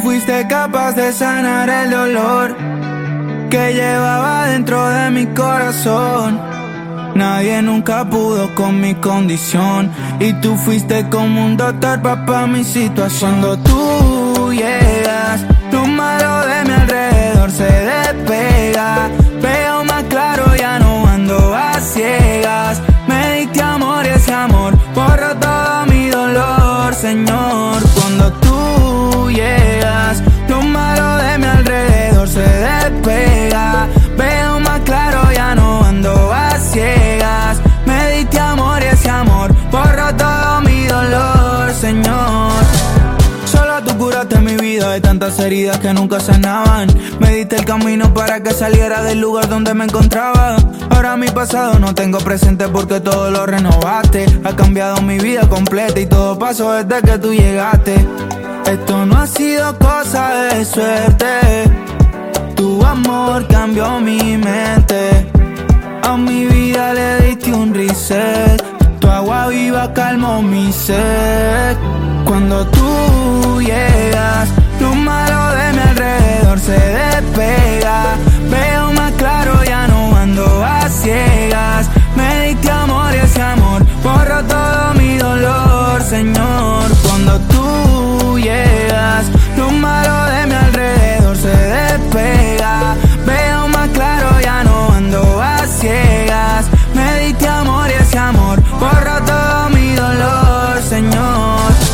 fuiste capaz de sanar el dolor que llevaba dentro de mi corazón. Nadie nunca pudo con mi condición y tú fuiste como un doctor pa' mi situación. Cuando tú llegas, lo malo de mi alrededor se despega. Veo más claro, ya no ando a ciegas. Me diste amor y ese amor borró todo mi dolor, Señor. Cuando tú llegas, lo malo de mi alrededor se despega. Veo más claro, ya no ando a ciegas. Me diste amor y ese amor borró todo mi dolor, Señor. Solo tú curaste mi vida de tantas heridas que nunca sanaban. Me diste el camino para que saliera del lugar donde me encontraba. Ahora mi pasado no tengo presente porque todo lo renovaste. Ha cambiado mi vida completa y todo pasó desde que tú llegaste. Esto no ha sido cosa de suerte. Tu amor cambió mi mente. A mi vida le diste un reset. Tu agua viva calmó mi sed. Cuando tú llegas, lo malo de mi alrededor se despega. Veo más claro, ya no ando a ciegas. Me diste amor y ese amor borró todo mi dolor, Señor. Cuando tú llegas, lo malo de mi alrededor se despega. Veo más claro, ya no ando a ciegas. Me diste amor y ese amor borró todo mi dolor, Señor.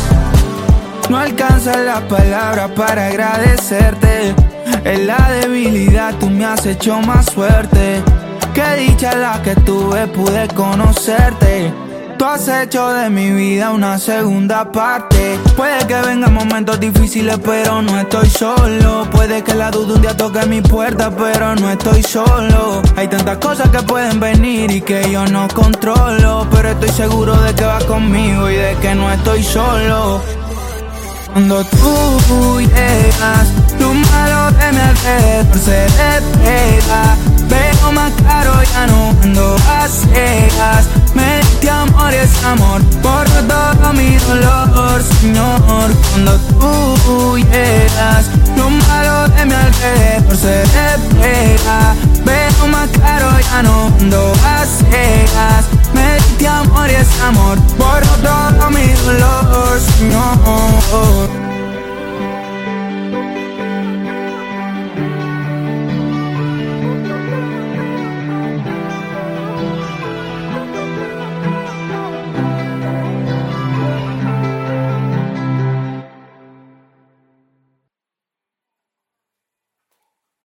No alcanzan las palabras para agradecerte. En la debilidad tú me has hecho más fuerte. Qué dicha la que tuve, pude conocerte. Tú has hecho de mi vida una segunda parte. Puede que vengan momentos difíciles, pero no estoy solo. Puede que la duda un día toque mi puerta, pero no estoy solo. Hay tantas cosas que pueden venir y que yo no controlo, pero estoy seguro de que vas conmigo y de que no estoy solo. Cuando tú llegas, lo malo de mi alrededor se despega. Veo más claro, ya no ando a ciegas. Me diste amor y ese amor borró todo mi dolor, Señor. Cuando tú llegas, lo malo de mi alrededor se despega. Veo más claro, ya no ando a ciegas. Me diste amor y ese amor borró todo mi dolor, Señor.